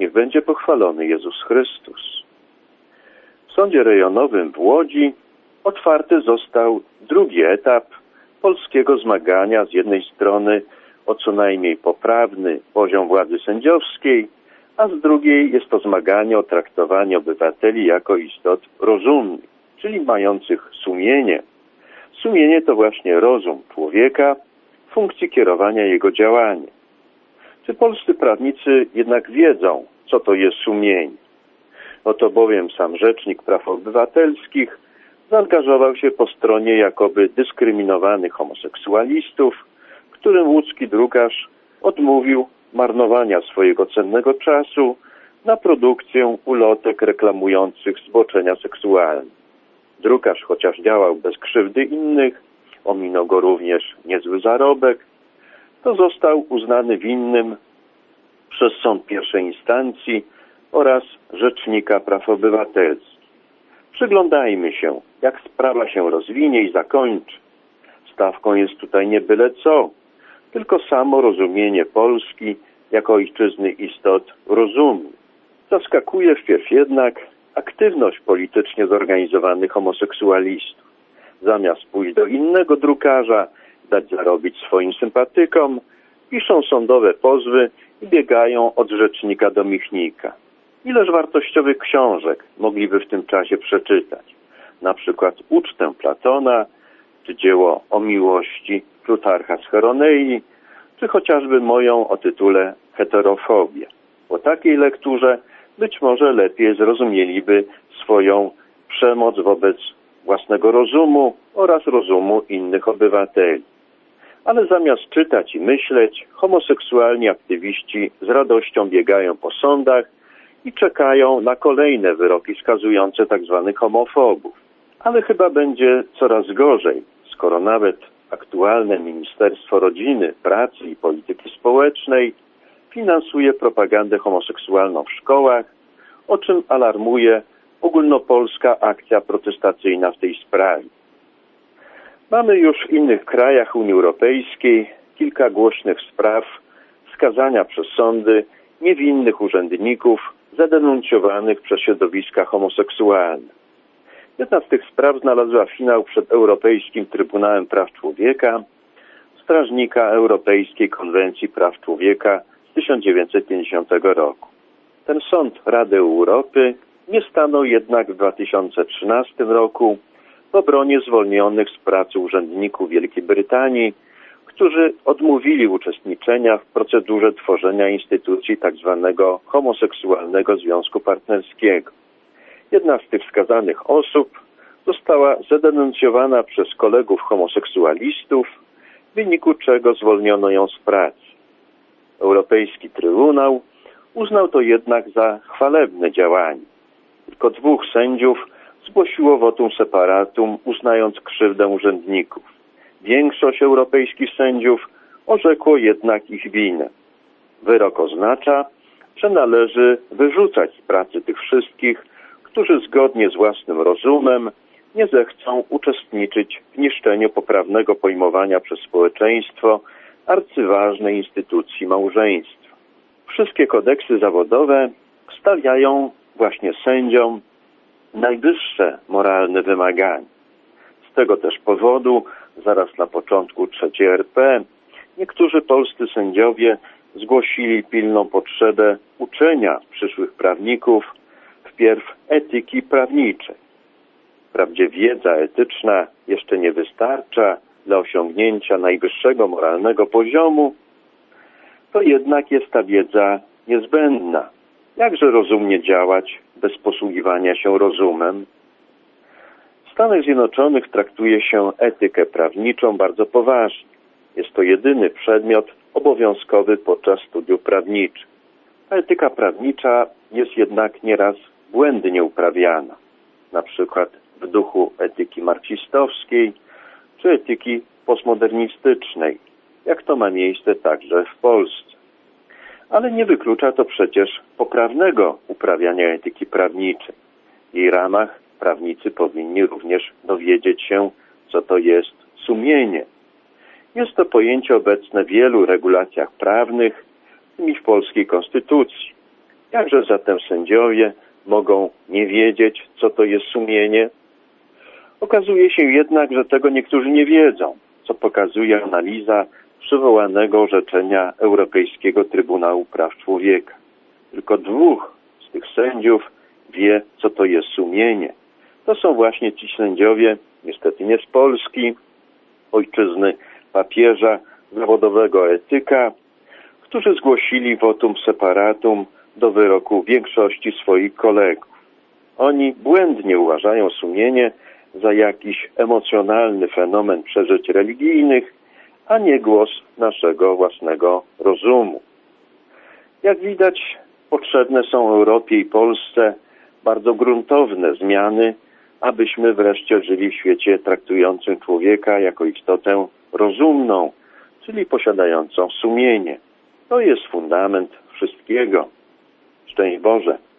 Niech będzie pochwalony Jezus Chrystus. W Sądzie Rejonowym w Łodzi otwarty został drugi etap polskiego zmagania z jednej strony o co najmniej poprawny poziom władzy sędziowskiej, a z drugiej jest to zmaganie o traktowanie obywateli jako istot rozumnych, czyli mających sumienie. Sumienie to właśnie rozum człowieka, funkcji kierowania jego działaniem. Czy polscy prawnicy jednak wiedzą, co to jest sumienie? Oto bowiem sam Rzecznik Praw Obywatelskich zaangażował się po stronie jakoby dyskryminowanych homoseksualistów, którym łódzki drukarz odmówił marnowania swojego cennego czasu na produkcję ulotek reklamujących zboczenia seksualne. Drukarz, chociaż działał bez krzywdy innych, ominął go również niezły zarobek, to został uznany winnym przez Sąd pierwszej instancji oraz Rzecznika Praw Obywatelskich. Przyglądajmy się, jak sprawa się rozwinie i zakończy. Stawką jest tutaj nie byle co, tylko samo rozumienie Polski jako ojczyzny istot rozumnych. Zaskakuje wpierw jednak aktywność politycznie zorganizowanych homoseksualistów. Zamiast pójść do innego drukarza, dać zarobić swoim sympatykom, piszą sądowe pozwy i biegają od rzecznika do michnika. Ileż wartościowych książek mogliby w tym czasie przeczytać? Na przykład Ucztę Platona, czy dzieło o miłości Plutarcha z Heronei, czy chociażby moją o tytule Heterofobia. Po takiej lekturze być może lepiej zrozumieliby swoją przemoc wobec własnego rozumu oraz rozumu innych obywateli. Ale zamiast czytać i myśleć, homoseksualni aktywiści z radością biegają po sądach i czekają na kolejne wyroki skazujące tzw. homofobów. Ale chyba będzie coraz gorzej, skoro nawet aktualne Ministerstwo Rodziny, Pracy i Polityki Społecznej finansuje propagandę homoseksualną w szkołach, o czym alarmuje ogólnopolska akcja protestacyjna w tej sprawie. Mamy już w innych krajach Unii Europejskiej kilka głośnych spraw skazania przez sądy niewinnych urzędników zadenuncjowanych przez środowiska homoseksualne. Jedna z tych spraw znalazła finał przed Europejskim Trybunałem Praw Człowieka, strażnika Europejskiej Konwencji Praw Człowieka z 1950 roku. Ten sąd Rady Europy nie stanął jednak w 2013 roku w obronie zwolnionych z pracy urzędników Wielkiej Brytanii, którzy odmówili uczestniczenia w procedurze tworzenia instytucji tzw. homoseksualnego związku partnerskiego. Jedna z tych wskazanych osób została zadenuncjowana przez kolegów homoseksualistów, w wyniku czego zwolniono ją z pracy. Europejski Trybunał uznał to jednak za chwalebne działanie. Tylko 2 sędziów zgłosiło votum separatum, uznając krzywdę urzędników. Większość europejskich sędziów orzekło jednak ich winę. Wyrok oznacza, że należy wyrzucać z pracy tych wszystkich, którzy zgodnie z własnym rozumem nie zechcą uczestniczyć w niszczeniu poprawnego pojmowania przez społeczeństwo arcyważnej instytucji małżeństwa. Wszystkie kodeksy zawodowe stawiają właśnie sędziom najwyższe moralne wymagania. Z tego też powodu zaraz na początku III RP niektórzy polscy sędziowie zgłosili pilną potrzebę uczenia przyszłych prawników wpierw etyki prawniczej. Wprawdzie wiedza etyczna jeszcze nie wystarcza dla osiągnięcia najwyższego moralnego poziomu, to jednak jest ta wiedza niezbędna. Jakże rozumnie działać bez posługiwania się rozumem? W Stanach Zjednoczonych traktuje się etykę prawniczą bardzo poważnie. Jest to jedyny przedmiot obowiązkowy podczas studiów prawniczych. A etyka prawnicza jest jednak nieraz błędnie uprawiana, na przykład w duchu etyki marksistowskiej czy etyki postmodernistycznej, jak to ma miejsce także w Polsce. Ale nie wyklucza to przecież poprawnego uprawiania etyki prawniczej. W jej ramach prawnicy powinni również dowiedzieć się, co to jest sumienie. Jest to pojęcie obecne w wielu regulacjach prawnych, w tym i w polskiej konstytucji. Jakże zatem sędziowie mogą nie wiedzieć, co to jest sumienie? Okazuje się jednak, że tego niektórzy nie wiedzą, co pokazuje analiza przywołanego orzeczenia Europejskiego Trybunału Praw Człowieka. Tylko 2 z tych sędziów wie, co to jest sumienie. To są właśnie ci sędziowie, niestety nie z Polski, ojczyzny papieża, zawodowego etyka, którzy zgłosili votum separatum do wyroku większości swoich kolegów. Oni błędnie uważają sumienie za jakiś emocjonalny fenomen przeżyć religijnych, a nie głos naszego własnego rozumu. Jak widać, potrzebne są Europie i Polsce bardzo gruntowne zmiany, abyśmy wreszcie żyli w świecie traktującym człowieka jako istotę rozumną, czyli posiadającą sumienie. To jest fundament wszystkiego. Szczęść Boże.